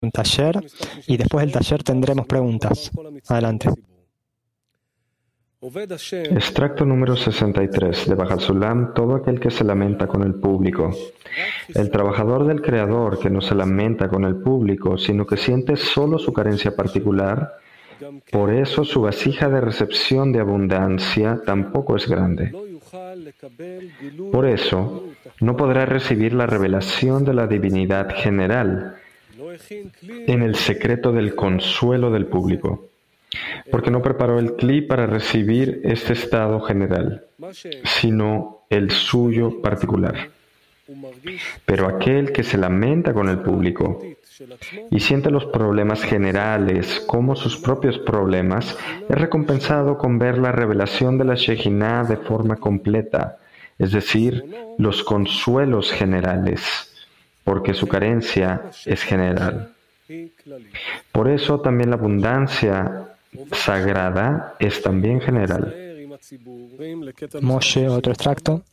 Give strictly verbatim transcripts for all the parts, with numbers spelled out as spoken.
un taller y después del taller tendremos preguntas. Adelante. Extracto número sesenta y tres de Bajat Sulam, todo aquel que se lamenta con el público. El trabajador del Creador que no se lamenta con el público, sino que siente solo su carencia particular, por eso su vasija de recepción de abundancia tampoco es grande. Por eso, no podrá recibir la revelación de la divinidad general en el secreto del consuelo del público, porque no preparó el cli para recibir este estado general, sino el suyo particular. Pero aquel que se lamenta con el público y siente los problemas generales como sus propios problemas, es recompensado con ver la revelación de la Shejinah de forma completa, es decir, los consuelos generales, porque su carencia es general. Por eso también la abundancia sagrada es también general. Moshe, otro extracto.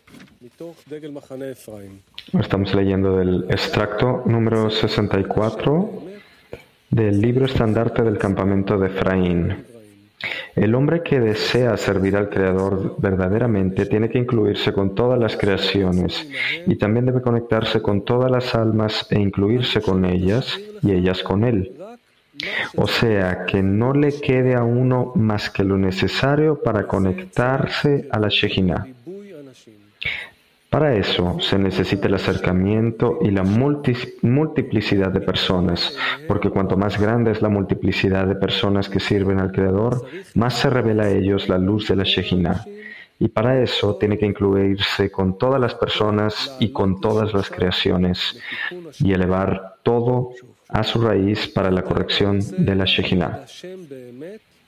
Estamos leyendo del extracto número sesenta y cuatro del libro estandarte del campamento de Efraín. El hombre que desea servir al Creador verdaderamente tiene que incluirse con todas las creaciones y también debe conectarse con todas las almas e incluirse con ellas y ellas con él. O sea, que no le quede a uno más que lo necesario para conectarse a la Shejinah. Para eso se necesita el acercamiento y la multi multiplicidad de personas, porque cuanto más grande es la multiplicidad de personas que sirven al Creador, más se revela a ellos la luz de la Shejinah. Y para eso tiene que incluirse con todas las personas y con todas las creaciones, y elevar todo a su raíz para la corrección de la Shejinah.